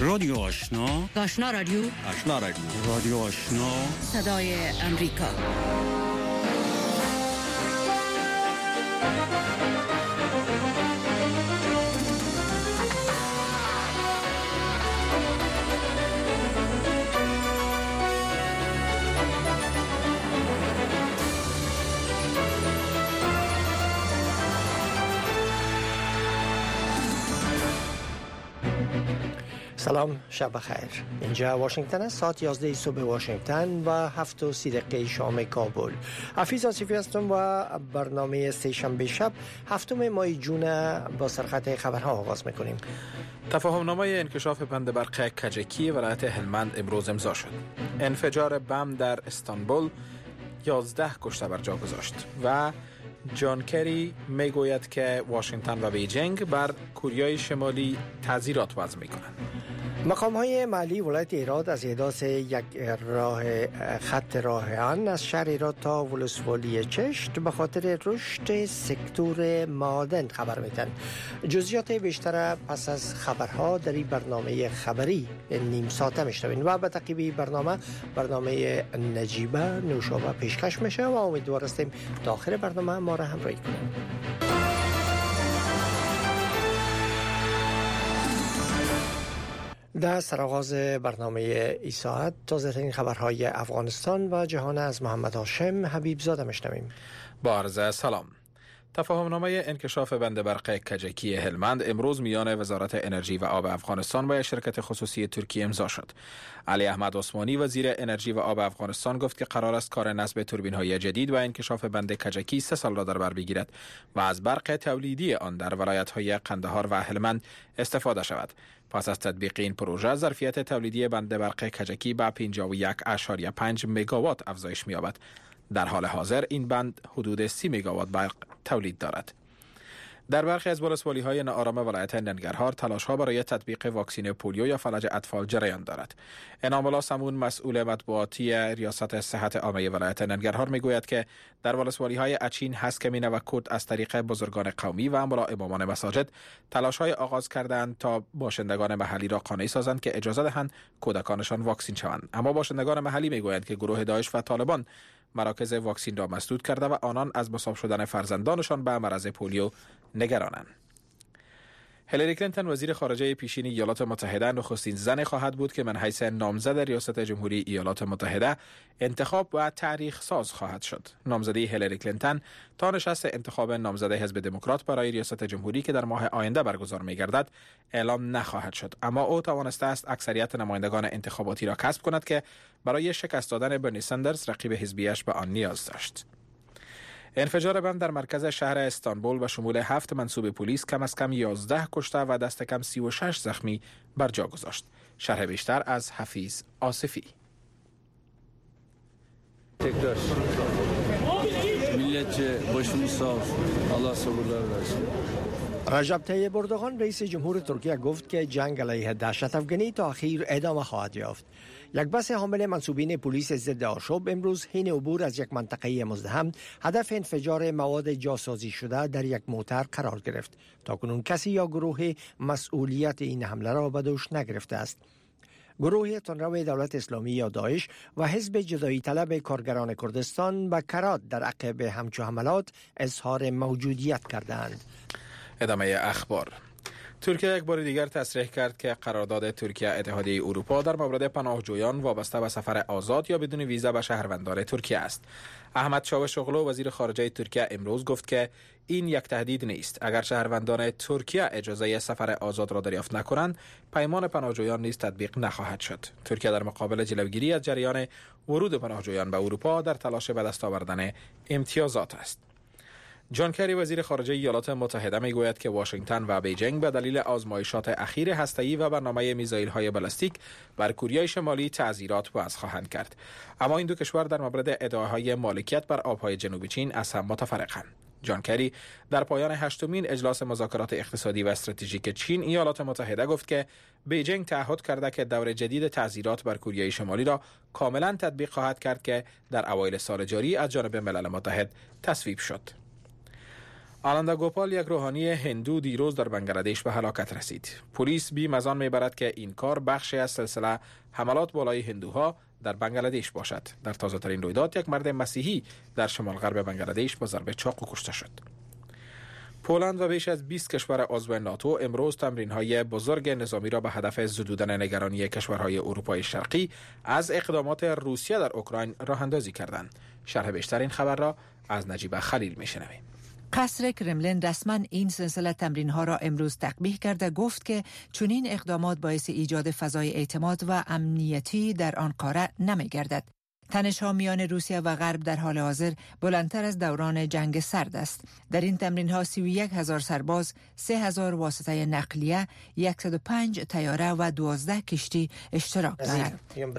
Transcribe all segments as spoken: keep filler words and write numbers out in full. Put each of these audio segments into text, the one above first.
رادیو آشنا، آشنا رادیو، آشنا رادیو، رادیو آشنا، صدای امریکا. سلام، شب بخیر. اینجا واشنگتن است. ساعت یازده صبح واشنگتن و هفت و سی دقیقه شام کابل. حفیظ آصفی هستم و برنامه سه‌شنبه شب هفتم ماه جون با سرخط خبرها آغاز میکنیم. تفاهمنامه انکشاف بند برق کجکی ولایت هلمند امروز امضا شد. انفجار بم در استانبول یازده کشته بر جا گذاشت و جان کری میگوید که واشنگتن و بیجینگ بر کره شمالی تعزیرات وضع میکنند. مقام های محلی ولایت ایراد از احداث یک راه خط راه آهن از شهر ایراد تا ولسوالی چشت به خاطر رشد سکتور معادن خبر میدن. جزئیات بیشتر پس از خبرها در این برنامه خبری نیم ساعته میشنوین و به تعقیب برنامه برنامه نجیبه نوشابه پیشکش میشه و امیدوار هستیم تا آخر برنامه ما را همراهی کنیم. در سرآغاز برنامه ای ساعت تازه‌ترین خبرهای افغانستان و جهان از محمد هاشم حبیب زاده میشنویم. با عرض سلام. تفاهمنامه انکشاف بند برق کجکی هلمند امروز میان وزارت انرژی و آب افغانستان و شرکت خصوصی ترکیه امضا شد. علی احمد عثمانی وزیر انرژی و آب افغانستان گفت که قرار است کار نصب توربین‌های جدید و انکشاف بند کجکی سه سال را در بر بگیرد و از برق تولیدی آن در ولایت‌های قندهار و هلمند استفاده شود. پس از تطبیق این پروژه ظرفیت تولیدی بند برق کجکی به پنجاه و یک ممیز پنج مگاوات افزایش می‌یابد. در حال حاضر این بند حدود سی مگاوات برق تولید دارد. در برخی از ولسوالی‌های ناآرام ولایت ننگرهار تلاش‌ها برای تطبیق واکسین پولیو یا فلج اطفال جریان دارد. انعام الله سمون مسئول مطبوعاتی ریاست صحت عامه ولایت ننگرهار میگوید که در ولسوالی‌های اچین، هسکمینه و کود از طریق بزرگان قومی و املا امامان مساجد تلاش‌های آغاز کردند تا باشندگان محلی را قانع سازند که اجازه دهند کودکانشان واکسین شوند. اما باشندگان محلی میگویند که گروه داعش و طالبان مراکز واکسین را مسدود کرده و آنان از مصاب شدن فرزندانشان به مرض پولیو نگرانند. هیلاری کلینتون وزیر خارجه پیشین ایالات متحده نخستین زن خواهد بود که من حیث نامزد ریاست جمهوری ایالات متحده انتخاب و تاریخ ساز خواهد شد. نامزدی هیلاری کلینتون تا نشست انتخاب نامزد حزب دموکرات برای ریاست جمهوری که در ماه آینده برگزار می‌گردد اعلام نخواهد شد، اما او توانسته است اکثریت نمایندگان انتخاباتی را کسب کند که برای شکست دادن برنی سندرز رقیب حزبیش به آن نیاز داشت. انفجار بم در مرکز شهر استانبول و شمول هفت منصوب پلیس کم از کم یازده کشته و دست کم سی و شش زخمی بر جا گذاشت. شرح بیشتر از حفیظ آصفی. تکرار ملت باشون صاف الله صبردار باشه. رجب طیب اردوغان رئیس جمهور ترکیه گفت که جنگ علیه دهشت افغانی تا اخیر ادامه خواهد یافت. یک بس حامل منصوبین پلیس ضد آشوب امروز حین عبور از یک منطقه مزدحم هدف انفجار مواد جاسازی شده در یک موتر قرار گرفت. تاکنون کسی یا گروه مسئولیت این حمله را به دوش نگرفته است. گروه تندرو دولت اسلامی یا داعش و حزب جدایی طلب کارگران کردستان به کرات در عقب همچو حملات اظهار موجودیت کردند. ادامه اخبار. ترکیه یک بار دیگر تصریح کرد که قرارداد ترکیه اتحادیه اروپا در مورد پناهجویان وابسته به سفر آزاد یا بدون ویزا به شهروندان ترکیه است. احمد چاوشوغلو وزیر خارجه ترکیه امروز گفت که این یک تهدید نیست. اگر شهروندان ترکیه اجازه سفر آزاد را دریافت نکنند، پیمان پناهجویان نیز تطبیق نخواهد شد. ترکیه در مقابل جلوگیری از جریان ورود پناهجویان به اروپا در تلاش به دست آوردن امتیازات است. جان کری وزیر خارجه ایالات متحده میگوید که واشنگتن و بیجینگ به دلیل آزمایشات اخیر هسته‌ای و برنامه میزایل‌های بالستیک بر کره شمالی تعزیرات وضع خواهند کرد. اما این دو کشور در مورد ادعاهای مالکیت بر آبهای جنوب چین از هم متفرقند. جان کری در پایان هشتمین اجلاس مذاکرات اقتصادی و استراتژیک چین ایالات متحده گفت که بیجینگ تعهد کرده که دور جدید تعزیرات بر کره شمالی را کاملا تطبیق خواهد کرد که در اوایل سال جاری از جانب ملل متحد تصویب شد. آنندا گوپال، یک روحانی هندو، دیروز در بنگلادش به هلاکت رسید. پلیس بیم از آن میبرد که این کار بخشی از سلسله حملات بالای هندوها در بنگلادش باشد. در تازه ترین رویداد یک مرد مسیحی در شمال غرب بنگلادش با ضربه چاقو کشته شد. پولند و بیش از بیست کشور عضو ناتو امروز تمرین‌های بزرگ نظامی را به هدف زدودن نگرانی کشورهای اروپای شرقی از اقدامات روسیه در اوکراین راه اندازی کردند. شرح بیشتر این خبر را از نجیبه خلیل میشنویم. قصر کرملین رسما این سلسله تمرین ها را امروز تقبیح کرده گفت که چنین اقدامات باعث ایجاد فضای اعتماد و امنیتی در آن قاره نمی گردد. تنش ها میان روسیه و غرب در حال حاضر بلندتر از دوران جنگ سرد است. در این تمرین ها سی و یک هزار سرباز، سه هزار واسطه نقلیه، صد و پنج طیاره و دوازده کشتی اشتراک دارند.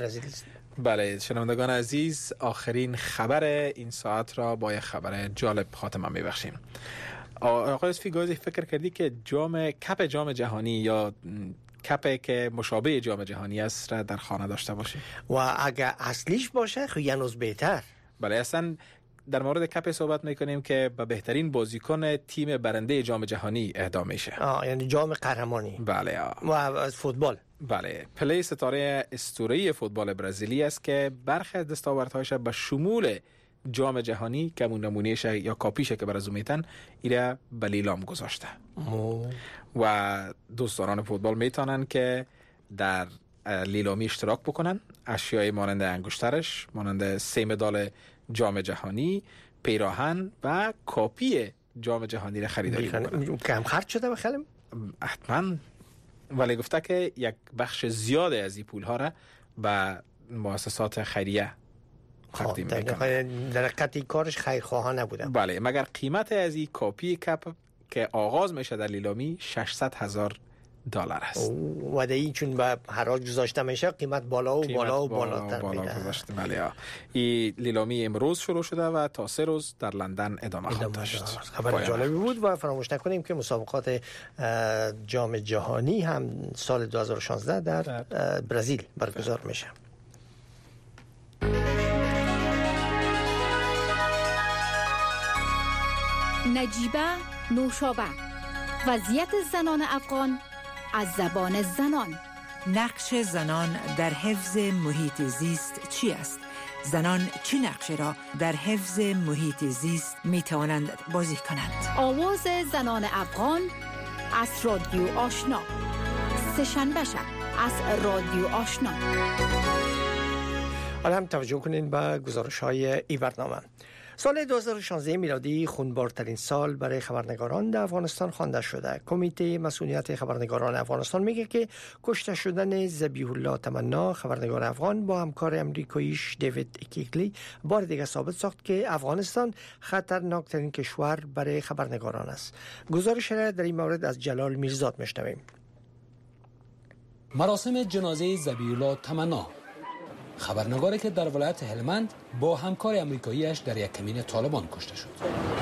بله شنوندگان عزیز، آخرین خبر این ساعت را با یک خبر جالب خاتمه میبخشیم. آقای یوسفی گازی فکر کردی که جام کپ جام جهانی یا کپی که مشابه جام جهانی است را در خانه داشته باشی؟ و اگه اصلیش باشه خیلی هنوز بهتر. بله اصلا در مورد کپ صحبت میکنیم که به بهترین بازیکن تیم برنده جام جهانی اهدا میشه. آه یعنی جام قهرمانی. بله آه. و از فوتبال. بله پلی ستاره اسطوره‌ای فوتبال برزیلی است که برخی از دستاوردهایش به شمول جام جهانی که اون نمونهش یا کاپیشه که برازو میتن ایره به لیلام گذاشته. مو. و دوستداران فوتبال میتونن که در لیلامی اشتراک بکنن. اشیای مانند انگشترش، مانند سه مدال جام جهانی، پیراهن و کاپی جام جهانی را خریداری بکنن. کم خرج شده بخریم؟ حتما، ولی گفته که یک بخش زیاده از این پولها را به مؤسسات خیریه تقدیم میکنن. در حقیقت کارش خیرخواهانه نبوده. بله، مگر قیمت از این کاپی کپ که آغاز میشه در لیلامی ششصد هزار دلار است. و ده این چون به حراج گذاشته میشه قیمت بالا و بالا و بالاتر بالا میره. گذاشته. بله. این لیلامی امروز شروع شده و تا سه روز در لندن ادامه خواهد داشت. خبر جالبی بود و فراموش نکنیم که مسابقات جام جهانی هم سال دو هزار و شانزده در برزیل برگزار میشه. نجیبه نوشابه، وضعیت زنان افغان از زبان زنان. نقش زنان در حفظ محیط زیست چی است؟ زنان چه نقشی را در حفظ محیط زیست می توانند بازی کنند؟ آواز زنان افغان از رادیو آشنا، سه‌شنبه شب از رادیو آشنا. حالا هم توجه کنین به گزارش های ای برنامه. سال دو هزار و شانزده میلادی خونبارترین سال برای خبرنگاران در افغانستان خوانده شده. کمیته مسئولیت خبرنگاران افغانستان میگه که کشته شدن ذبیح الله تمنا خبرنگار افغان با همکار امریکاییش دیوید کیکلی بار دیگه ثابت ساخت که افغانستان خطرناکترین کشور برای خبرنگاران است. گزارش را در این مورد از جلال میرزاد میشنویم. مراسم جنازه ذبیح الله تمنا، خبرنگاری که در ولایت هلمند با همکار امریکاییش در یک کمین طالبان کشته شد.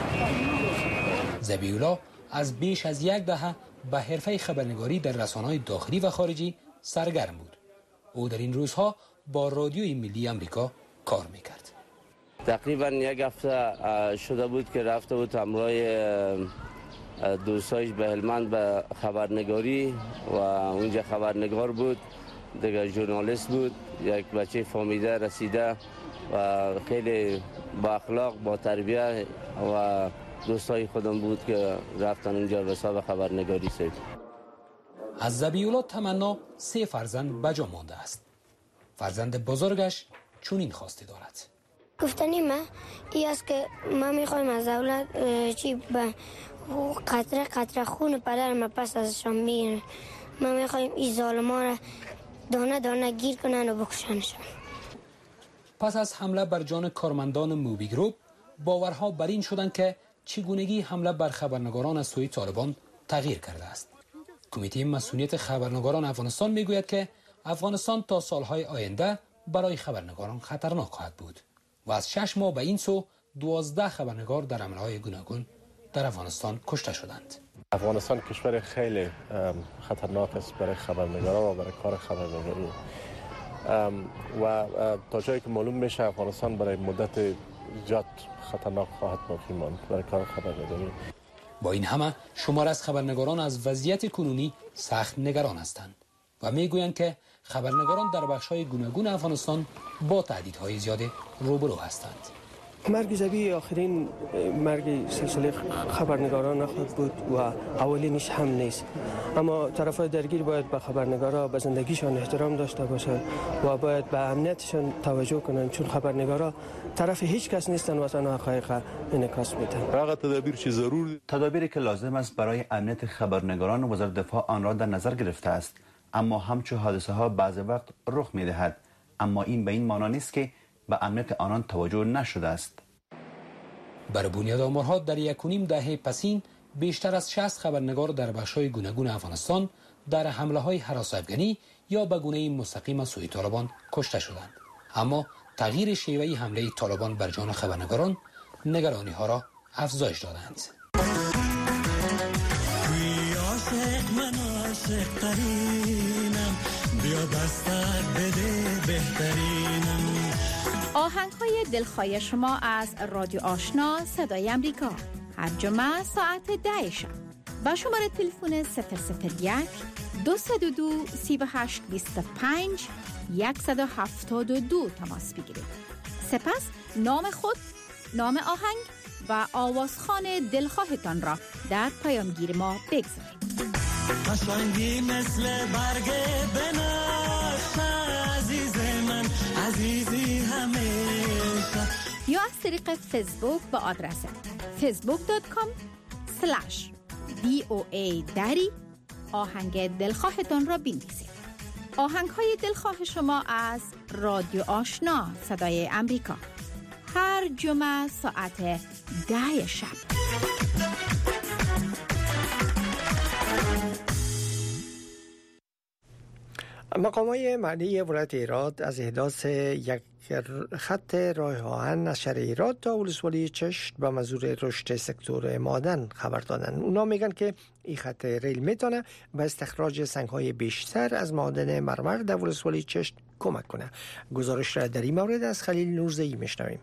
ذبیح الله از بیش از یک دهه به حرفه خبرنگاری در رسانه‌های داخلی و خارجی سرگرم بود. او در این روزها با رادیوی ملی امریکا کار میکرد. تقریبا یک هفته شده بود که رفته بود همراه دوستایش به هلمند به خبرنگاری و اونجا خبرنگار بود، دیگه ژورنالیست بود، یک بچه فامیده رسیده و خیلی با اخلاق با تربیت و دوستای خودم بود که رفتن اونجا به حساب خبرنگاری سید. از ذبیح الله تمنا سه فرزند به جا مانده است. فرزند بزرگش چنین خواسته دارد. گفتنی من این است که من میخوایم از اولاد چی به قطره قطره خون پدرم پس ازشان بگیرن. من میخوایم این ظالمان را دانه دانه گیر کنن و بکشنشان. پس از حمله بر جان کارمندان موبی گروپ باورها بر این شدند که چگونگی حمله بر خبرنگاران از سوی طالبان تغییر کرده است. کمیته مسئولیت خبرنگاران افغانستان میگوید که افغانستان تا سالهای آینده برای خبرنگاران خطرناک خواهد بود و از شش ماه به این سو دوازده خبرنگار در حمله‌های گوناگون در افغانستان کشته شدند. افغانستان کشور خیلی خطرناک است برای خبرنگاران و برای کار خبرنگاری و تا جایی که معلوم میشه افغانستان برای مدت زیاد خطرناک خواهد باقی ماند برای کار خبرنگاری. با این همه شمار از خبرنگاران از وضعیت کنونی سخت نگران هستند و میگویند که خبرنگاران در بخش‌های گوناگون افغانستان با تهدیدهای زیاد روبرو هستند. مرگ زبی آخرین مرگ سلسله خبرنگاران نخواهد بود و اولینش هم نیست، اما طرفای درگیر باید به خبرنگارا به زندگیشان احترام داشته باشند و باید به امنیتشان توجه کنند، چون خبرنگارا طرف هیچ کس نیستن و تنها حقایق انعکاس میدن. هغه تدابیر چې ضرور تدابیری که لازم است برای امنیت خبرنگاران وزارت دفاع آن را در نظر گرفته است، اما همچون حادثه ها بعض وقت رخ میدهد، اما این به این معنی نیست که به امنیت آنان توجه نشده است. بر بنیاد آمارها در یک و نیم دهه پسین بیشتر از شصت خبرنگار در بخش‌های گوناگون افغانستان در حمله‌های هراس افغانی یا به گونه مستقیم از سوی طالبان کشته شدند. اما تغییر شیوه حمله طالبان بر جان خبرنگاران نگرانی‌ها را افزایش دادند. آهنگ‌های دلخواه شما از رادیو آشنا صدای امریکا هر جمعه ساعت ده شب با شماره تلفن صفر صفر یک دو صفر دو سه هشت دو پنج صفر یک هفت دو تماس بگیرید. سپس نام خود، نام آهنگ و آوازخوان دلخواهتان را در پیامگیر ما بگذارید. قشنگی مثل برگ بنفش عزیز من، عزیزی همیشه. یا از طریق فیسبوک با آدرس فیسبوک دات کام اسلش دی او ای دری آهنگ دلخواهتان را بنویسید. آهنگ های دلخواه شما از رادیو آشنا صدای امریکا هر جمعه ساعت ده شب. مقامات معنی ولایت هرات از احداث یک خط راه آهن از شهر هرات تا ولسوالی چشت با منظور رشد سکتور معدن خبر دادن. اونا میگن که این خط ریل میتونه به استخراج سنگ‌های بیشتر از معدن مرمر در ولسوالی چشت کمک کنه. گزارش را در این مورد از خلیل نورزئی میشنویم.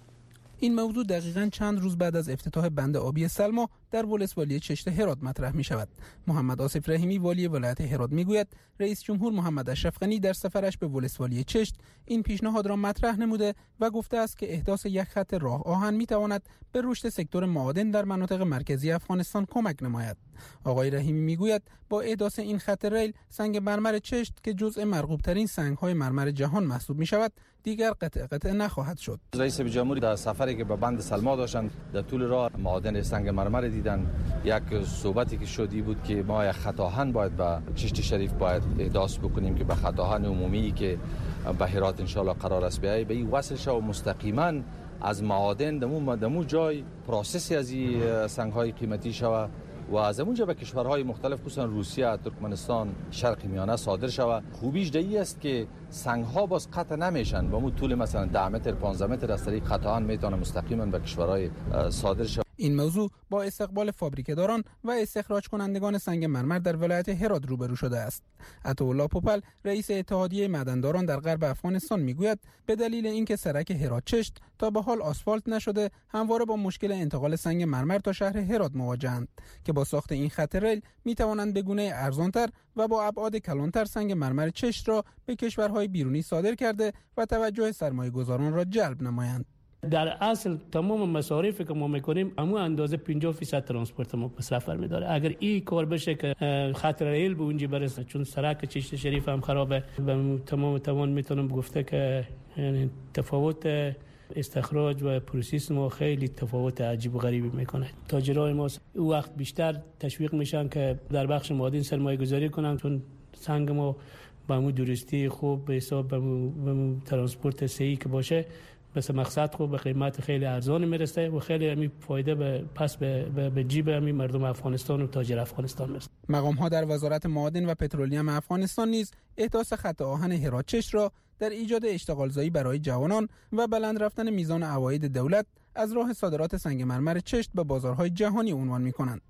این موضوع دقیقاً چند روز بعد از افتتاح بند آبی سلما در ولسوالی چشت هرات مطرح می شود. محمد آصف رحیمی والی ولایت هرات می گوید رئیس جمهور محمد اشرف غنی در سفرش به ولسوالی چشت این پیشنهاد را مطرح نموده و گفته است که احداث یک خط راه آهن می تواند به رشد سکتور معادن در مناطق مرکزی افغانستان کمک نماید. آقای رحیمی می گوید با احداث این خط ریل سنگ مرمر چشت که جزء مرغوب ترین سنگ های مرمر جهان محسوب می شود دیگر قطع قطع نخواهد شد. رئیس جمهوری در سفری که به بند سلما داشتند در طول راه معادن سنگ مرمر دیدن، یک صحبتی که شدی بود که ما یک خط آهن باید به چشت شریف باید احداث بکنیم که به خط آهن عمومی که به هرات ان شاء الله قرار است بیاید به این وصل شود و مستقیما از معادن دمو دمو جای پروسسی از این سنگ های قیمتی شود و از اونجا به کشورهای مختلف خصوصا روسیه، ترکمنستان، شرق میانه صادر شود. خوبیش دی است که سنگ ها باز قطع نمیشن و مو طول مثلا ده متر پانزده متر از طریق خط آهن میتونه مستقیما به کشورهای صادر شود. این موضوع با استقبال فابریکه‌داران و استخراج کنندگان سنگ مرمر در ولایت هرات روبرو شده است. عطاالله پوپل رئیس اتحادیه معدنداران در غرب افغانستان میگوید به دلیل اینکه سرک هرات چشت تا به حال آسفالت نشده همواره با مشکل انتقال سنگ مرمر تا شهر هرات مواجهند که با ساخت این خط ریل میتوانند به گونه ارزانتر و با ابعاد کلانتر سنگ مرمر چشت را به کشورهای بیرونی صادر کرده و توجه سرمایه‌گذاران را جلب نمایند. در اصل تمام مصارفی که ما میکنیم همون اندازه پنجاه درصد ترانسپورت ما مصرف میداره. اگر این کار بشه که خط ریل به اونجا برسه، چون سرک چشت شریف هم خرابه، به تمام توان میتونم گفته که یعنی تفاوت استخراج و پروسس ما خیلی تفاوت عجیب و غریبی میکنه. تاجرای ما او وقت بیشتر تشویق میشن که در بخش معادن سرمایه گذاری کنن، چون سنگ ما با مو درستی خوب به حساب به مو ترانسپورت صحیح که باشه بس مقصد خوب به قیمت خیلی ارزانی میرسه و خیلی همین فایده به پس به, به, به جیب همین مردم افغانستان و تاجر افغانستان میرسه. مقام ها در وزارت معادن و پترولیوم افغانستان نیز احداث خط آهن هرات چشت را در ایجاد اشتغالزایی برای جوانان و بلند رفتن میزان عواید دولت از راه صادرات سنگ مرمر چشت به بازارهای جهانی عنوان می‌کنند.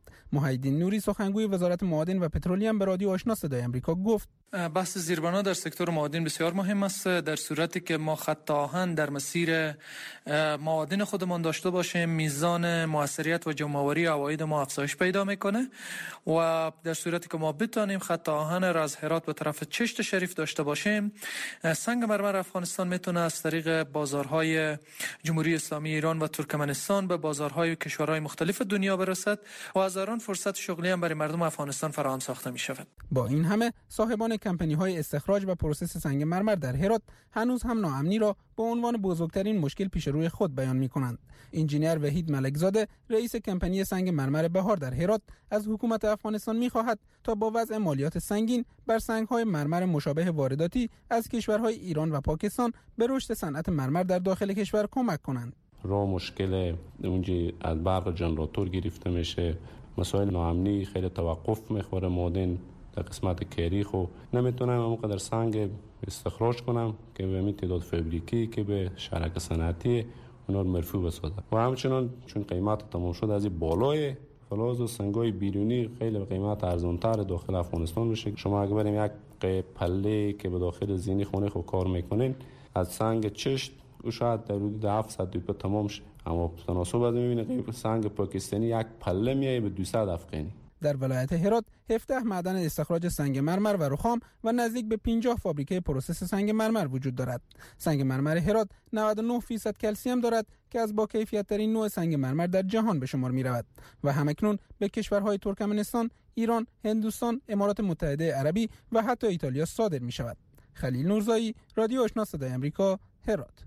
محیدین نوری سخنگوی وزارت معادن و پترولیوم به رادیو آشنا صدای آمریکا گفت بحث زیربنا در سکتور معادن بسیار مهم است. در صورتی که ما خط آهن در مسیر معادن خودمان داشته باشیم، میزان موثریت و جمع‌آوری عواید ما افزایش پیدا میکنه و در صورتی که ما بتانیم خط آهن را از هرات به طرف چشت شریف داشته باشیم، سنگ مرمر افغانستان میتونه از طریق بازارهای جمهوری اسلامی ایران و ترکمنستان به بازارهای کشورهای مختلف دنیا برسد و از آن فرصت شغلی هم برای مردم افغانستان فراهم ساخته می شود. با این همه صاحبان کمپانی های استخراج و پروسس سنگ مرمر در هرات هنوز هم ناامنی را به عنوان بزرگترین مشکل پیش روی خود بیان می کنند. انجینیر وحید ملکزاده رئیس کمپانی سنگ مرمر بهار در هرات از حکومت افغانستان می خواهد تا با وضع مالیات سنگین بر سنگ های مرمر مشابه وارداتی از کشورهای ایران و پاکستان به رشد صنعت مرمر در داخل کشور کمک کنند. را مشکل اونجا از برق جنراتور گرفته میشه، مسائل ناامنی، خیلی توقف میخوره معادن در قسمت کیریخ و نمیتونم اونقدر سنگ استخراج کنم که به همین تعداد فابریکی که به شرکت صنعتی اونا رو مرفوع بسازه و همچنان چون قیمت تمام شد از این بالای فلز و سنگای بیرونی خیلی قیمت ارزانتر داخل افغانستان میشه. شما اگه بریم یک پله که به داخل زینی خونه خود کار میکنین از سنگ چشت او شاید در حدود هفتصد روپیه تمام شه، اما تناسب از میبینه که سنگ پاکستانی یک پله میایه به دویست افغانی. در ولایت هرات هفده معدن استخراج سنگ مرمر و رخام و نزدیک به پنجاه فابریکه پروسس سنگ مرمر وجود دارد. سنگ مرمر هرات نود و نه درصد کلسیم دارد که از با کیفیت ترین نوع سنگ مرمر در جهان به شمار می رود و همکنون به کشورهای ترکمنستان، ایران، هندوستان، امارات متحده عربی و حتی ایتالیا صادر می شود. خلیل نورزایی، رادیو آشنا صدای آمریکا، هرات.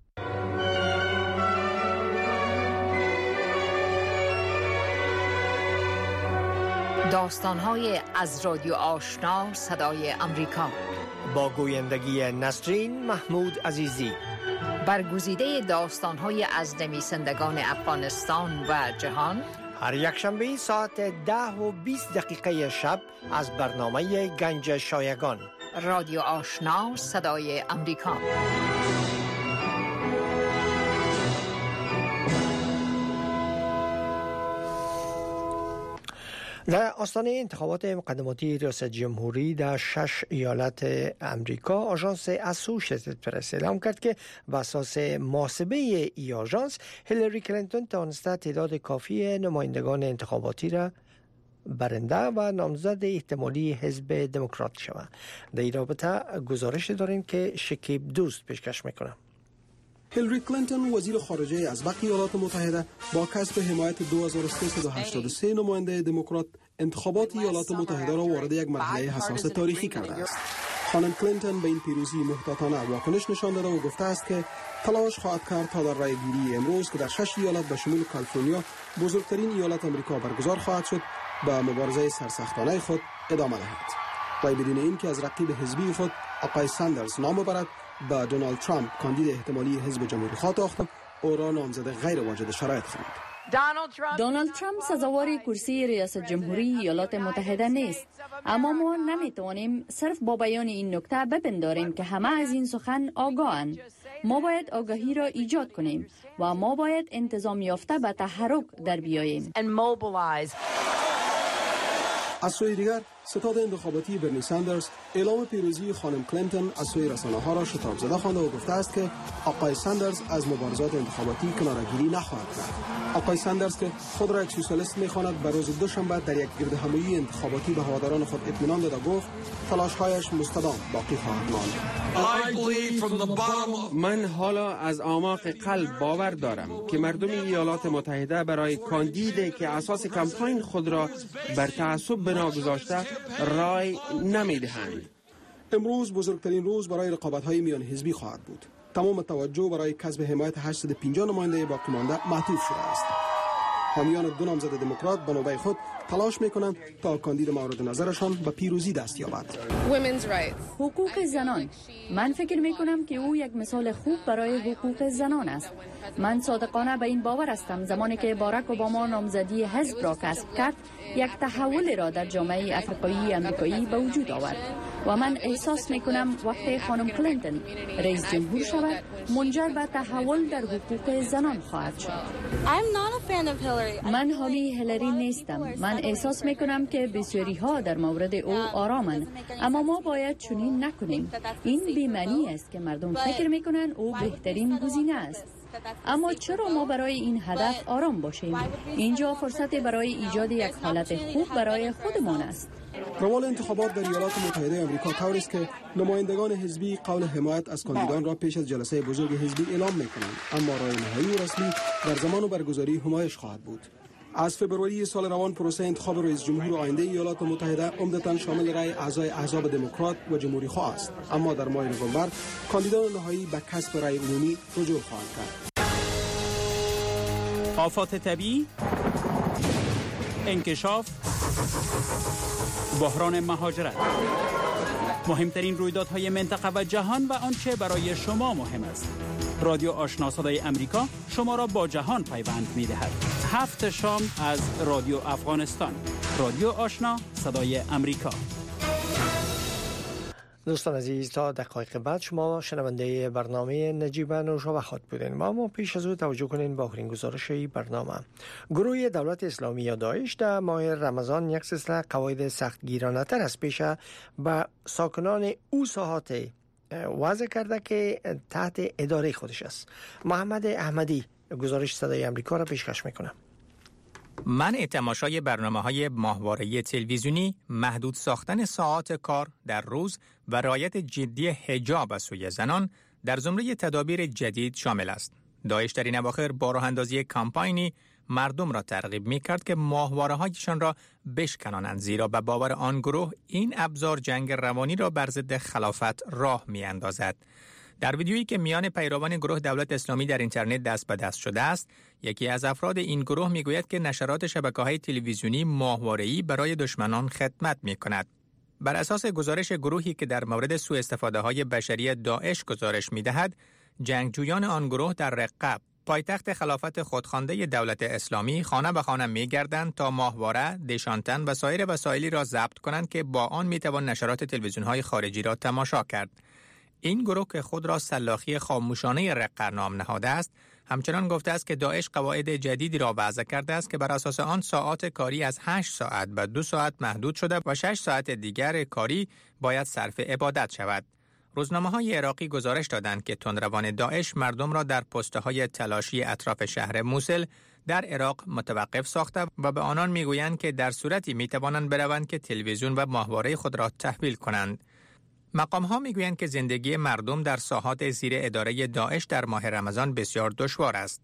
داستان‌های از رادیو آشنا صدای آمریکا با گویندگی نسرین محمود عزیزی. برگزیده داستان‌های از نویسندگان افغانستان و جهان هر یک شنبه ساعت ده و بیست دقیقه شب از برنامه گنج شایگان. رادیو آشنا صدای آمریکا. در آستانه انتخابات مقدماتی ریاست جمهوری در شش ایالت امریکا، آژانس اسوشیتد پرس اعلام کرد که بر اساس محاسبه ای آژانس هیلاری کلینتون توانسته تعداد کافی نمایندگان انتخاباتی را برنده و نامزد احتمالی حزب دموکرات شود. در این رابطه گزارش داریم که شکیب دوست پیشکش میکنه. هیلاری کلینتون وزیر خارجه از بقیه ایالات متحده با کسب حمایت دو هزار و سیصد و هشتاد و سه نماینده دموکرات انتخابات ایالات متحده را وارد یک مرحله حساس تاریخی کرده است. خانم کلینتون به این پیروزی محتاطانه واکنش نشان داده و گفته است که تلاش خواهد کرد تا در رایگیری امروز که در شش ایالت به شمول کالیفرنیا بزرگترین ایالت آمریکا برگزار خواهد شد به مبارزه سرسختانه خود ادامه دهد. و بدون اینکه از رقیب حزبی خود آقای ساندرز نام ببرد، با دونالد ترامپ کاندید احتمالی حزب جمهوری خواه تاخت او را نامزد غیر واجد شرایط خواند. دونالد ترامپ سزاوار کرسی ریاست جمهوری ایالات متحده نیست، اما ما نمیتوانیم صرف با بیان این نکته بپنداریم که همه از این سخن آگاهند. ما باید آگاهی را ایجاد کنیم و ما باید انتظام یافته به تحرک در بیاییم. از سوی دیگر ستاد انتخاباتی برنی ساندرز اعلام پیروزی خانم کلینتون از سوی رسانه‌ها را شتاب زده خوانده و گفته است که آقای ساندرز از مبارزات انتخاباتی کناره‌گیری نخواهد کرد. آقای ساندرز که خود را یک سوسیالیست می‌خواند، به روز دوشنبه در یک گردهمایی انتخاباتی به هواداران خود اطمینان داده گفت تلاش‌هایش مستدام باقی خواهد ماند. من حالا از اعماق قلب باور دارم که مردم ایالات متحده برای کاندیدی که اساس کمپاین خود را بر تعصب بنا گذاشته رای نمیدهند. امروز بزرگترین روز برای رقابت‌های میان حزبی خواهد بود. تمام توجه برای کسب حمایت هشتصد و پنجاه نماینده باقی مانده معطوف شده است. حامیان دو نامزد دموکرات به نوبه خود تلاش میکنند تا کاندید مورد نظرشان به پیروزی دست یابد. حقوق زنان. من فکر میکنم که او یک مثال خوب برای حقوق زنان است. من صادقانه به این باور هستم زمانی که باراک اوباما نامزدی حزب را کسب کرد، یک تحول را در جامعه افریقایی امریکایی به وجود آورد. و من احساس می کنم وقتی خانم کلینتون رئیس جمهور شود منجر به تحول در حقوق زنان خواهد شد. من حامی هیلاری نیستم. من احساس می کنم که بسیاری ها در مورد او آرامند، اما ما باید چنین نکنیم. این بی‌معنی است که مردم فکر می کنند او بهترین گزینه است. اما چرا ما برای این هدف آرام باشیم؟ اینجا فرصت برای ایجاد یک حالت خوب برای خودمان است. روال انتخابات در ایالات متحده آمریکا طوری است که نمایندگان حزبی قول حمایت از کاندیدان را پیش از جلسه بزرگ حزبی اعلام می‌کنند، اما رای نهایی و رسمی در زمان برگزاری همایش خواهد بود. از فبروری سال روان پروسه انتخاب رئیس جمهور آینده ایالات متحده عمدتاً شامل رای اعضای احزاب دموکرات و جمهوری خواه است، اما در ماه نوامبر کاندیدان نهایی به کسب رای عمومی رجوع خواهند کرد. آفات طبیعی، انکشاف، بحران مهاجرت، مهمترین رویدادهای منطقه و جهان و آنچه برای شما مهم است. رادیو آشنا صدای امریکا شما را با جهان پیوند می‌دهد. هفت شام از رادیو افغانستان. رادیو آشنا صدای امریکا. دوستان عزیز، تا دقایق بعد شما شنونده برنامه نجیب نوشابخات بودین. ما ما پیش از او توجه کنین با آخرین گزارش برنامه. گروه دولت اسلامی یا داعش در ماه رمضان یک سلسله قواعد سختگیرانه تر از پیش به ساکنان او ساحات وضع کرده که تحت اداره خودش است. محمد احمدی گزارش صدای امریکا را پیشکش میکنه. منع تماشای برنامه‌های ماهواره‌ای تلویزیونی، محدود ساختن ساعات کار در روز و رعایت جدی حجاب از سوی زنان در زمره تدابیر جدید شامل است. داعش در این اواخر با راه اندازی کمپاینی مردم را ترغیب می‌کرد که ماهواره‌هایشان را بشکنانند، زیرا به باور آن گروه این ابزار جنگ روانی را بر ضد خلافت راه می‌اندازد. در ویدیویی که میان پیروان گروه دولت اسلامی در اینترنت دست به دست شده است، یکی از افراد این گروه میگوید که نشرات شبکه‌های تلویزیونی ماهواره‌ای برای دشمنان خدمت می‌کند. بر اساس گزارش گروهی که در مورد سوء استفاده‌های بشری داعش گزارش می‌دهد، جنگجویان آن گروه در رقه، پایتخت خلافت خودخوانده دولت اسلامی، خانه به خانه می‌گردند تا ماهواره، دشانتن و سایر وسایلی را ضبط کنند که با آن می‌توان نشرات تلویزیون‌های خارجی را تماشا کرد. این گروه که خود را سلاخی خاموشانه رقه نام نهاده است، همچنان گفته است که داعش قواعد جدیدی را وضع کرده است که بر اساس آن ساعات کاری از هشت ساعت به دو ساعت محدود شده و شش ساعت دیگر کاری باید صرف عبادت شود. روزنامه‌های عراقی گزارش دادند که تندروان داعش مردم را در پست‌های تلاشی اطراف شهر موسل در عراق متوقف ساخته و به آنان میگویند که در صورتی میتوانند بروند که تلویزیون و ماهواره خود را تحویل کنند. مقام‌ها میگویند که زندگی مردم در ساحات زیر اداره داعش در ماه رمضان بسیار دشوار است.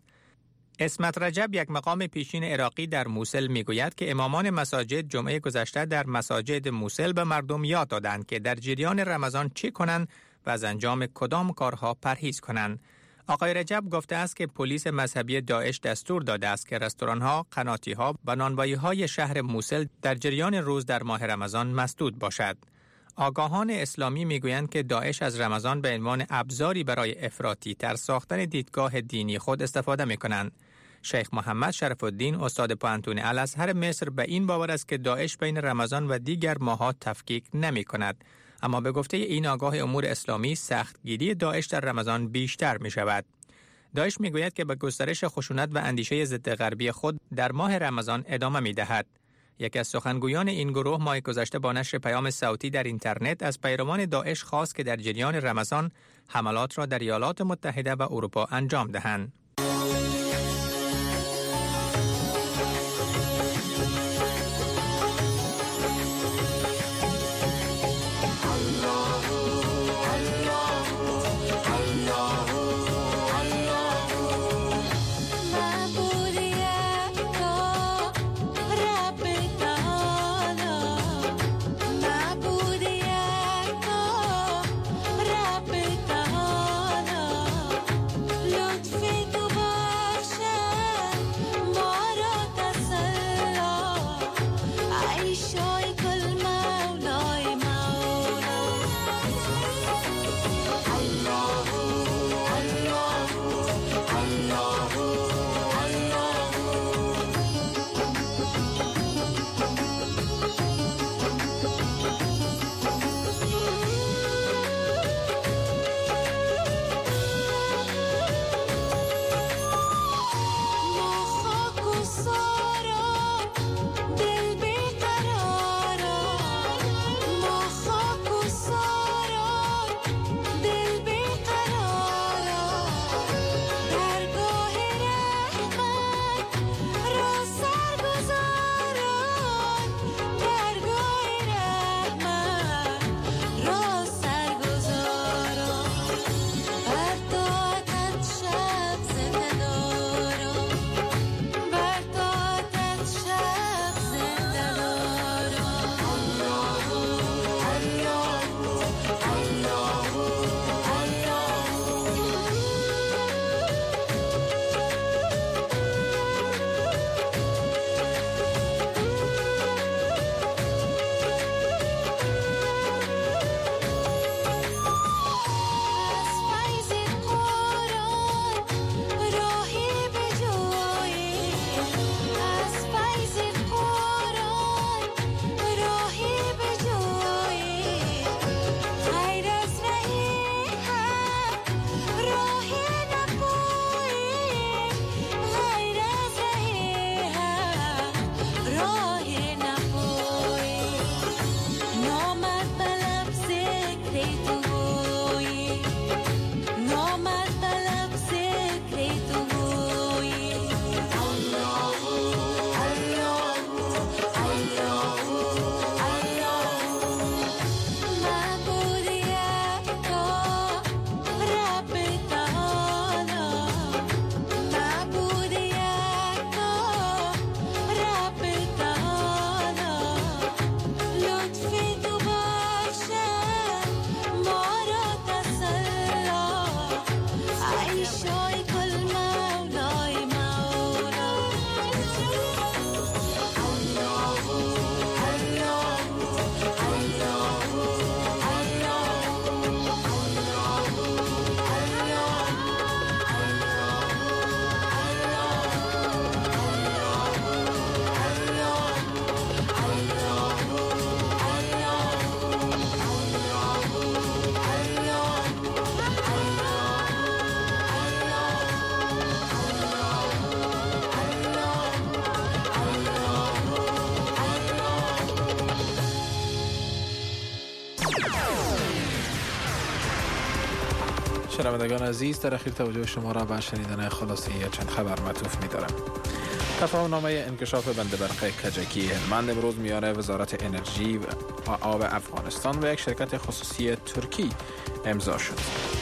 اسمت رجب، یک مقام پیشین عراقی در موسل، میگوید که امامان مساجد جمعه گذشته در مساجد موسل به مردم یاد دادند که در جریان رمضان چی کنند و از انجام کدام کارها پرهیز کنند. آقای رجب گفته است که پلیس مذهبی داعش دستور داده است که رستوران‌ها، قناتی‌ها و نانوایی‌های شهر موسل در جریان روز در ماه رمضان مسدود باشد. آگاهان اسلامی میگویند که داعش از رمضان به عنوان ابزاری برای افراطی تر ساختن دیدگاه دینی خود استفاده میکنند. شیخ محمد شرف الدین، استاد پانتون الازهر مصر، به این باور است که داعش بین رمضان و دیگر ماه‌ها تفکیک نمی کند، اما به گفته این آگاه امور اسلامی سختگیری داعش در رمضان بیشتر می شود. داعش می گوید که به گسترش خشونت و اندیشه ضد غربی خود در ماه رمضان ادامه می دهد. یکی از سخنگویان این گروه ماه گذشته با نشر پیام صوتی در اینترنت از پیروان داعش خواست که در جریان رمضان حملات را در ایالات متحده و اروپا انجام دهند. لطف تو شنوندگان عزیز، در اخیر توجه شما را به شنیدن خلاصه چند خبر معطوف می‌دارم. تفاهم نامه انکشاف بند برق کجکی هلمند امروز میان وزارت انرژی و آب افغانستان و یک شرکت خصوصی ترکی امضا شد.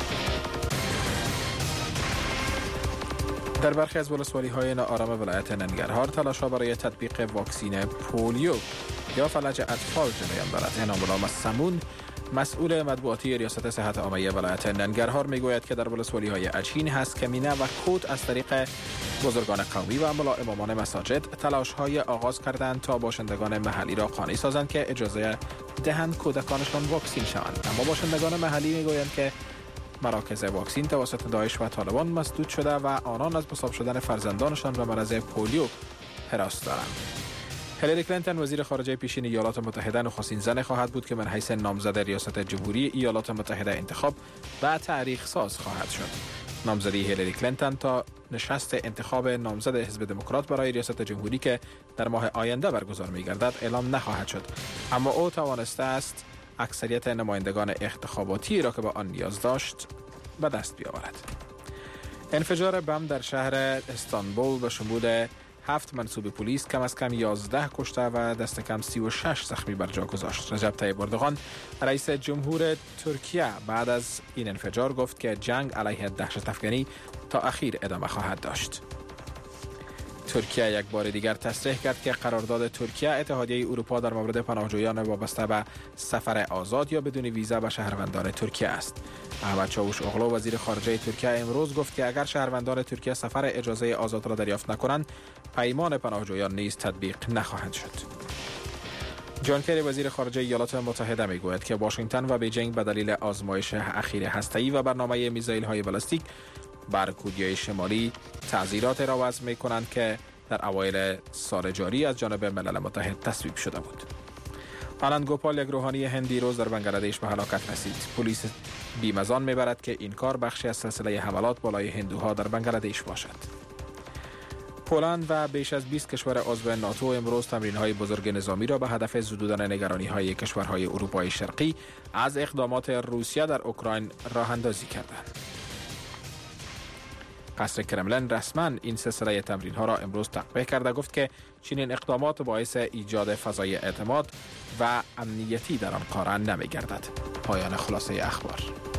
در برخی از ولسوالی‌های ناآرام ولایت ننگرهار تلاش‌ها برای تطبیق واکسین پولیو یا فلج اطفال جریان دارد. انعام الله سمون، مسئول مطبوعاتی ریاست صحت عامه ولایت ننگرهار میگوید که در ولسوالی‌های اچین، هسکمینه و کوت از طریق بزرگان قومی و ملا امامان مساجد تلاش‌های آغاز کردند تا باشندگان محلی را قانع سازند که اجازه دهند کودکانشان واکسین شوند. اما باشندگان محلی میگویند که مراکز واکسین توسط داعش و طالبان مسدود شده و آنان از مصاب شدن فرزندانشان به مرض پولیو هراس دارند. هیلاری کلینتون وزیر خارجه پیشین ایالات متحده نخستین زن خواهد بود که من حیث نامزد ریاست جمهوری ایالات متحده انتخاب و تاریخ ساز خواهد شد. نامزدی هیلاری کلینتون تا نشست انتخاب نامزد حزب دموکرات برای ریاست جمهوری که در ماه آینده برگزار می‌گردد اعلام نخواهد شد، اما او توانسته است اکثریت نمایندگان انتخاباتی را که به آن نیاز داشت به دست بیاورد. انفجار بم در شهر استانبول به شمول هفت منصوب پلیس کم از کم یازده کشته و دست کم سی و شش زخمی بر جا گذاشت. رجب طیب اردوغان رئیس جمهور ترکیه بعد از این انفجار گفت که جنگ علیه دهشت افکنی تا اخیر ادامه خواهد داشت. ترکیه یک بار دیگر تصریح کرد که قرارداد ترکیه اتحادیه اروپا در مورد پناهجویان وابسته به سفر آزاد یا بدون ویزا به شهروندان ترکیه است. احمد چاوش اغلو وزیر خارجه ترکیه امروز گفت که اگر شهروندان ترکیه سفر اجازه آزاد را دریافت نکنند، پیمان پناهجویان نیز تطبیق نخواهد شد. جان کری وزیر خارجه ایالات متحده میگوید که واشنگتن و بیجینگ به دلیل آزمایش اخیر هسته‌ای و برنامه میزایل‌های بالستیک بر کره شمالی تعزیرات را وضع می‌کنند که در اوایل سال جاری از جانب ملل متحد تصویب شده بود. آنند گوپال، یک روحانی هندی، روز در بنگلادش به هلاکت رسید. پلیس بیم از آن میبرد که این کار بخشی از سلسله حملات بالای هندوها در بنگلادش باشد. پولند و بیش از بیست کشور عضو ناتو امروز تمرین‌های بزرگ نظامی را به هدف زدودن نگرانی‌های کشورهای اروپای شرقی از اقدامات روسیه در اوکراین راه اندازی کردند. قصر کرملن رسما این سلسله تمرین‌ها را امروز تقبیح کرده گفت که چنین اقدامات باعث ایجاد فضای اعتماد و امنیتی در آن قاره نمی‌گردد. پایان خلاصه اخبار.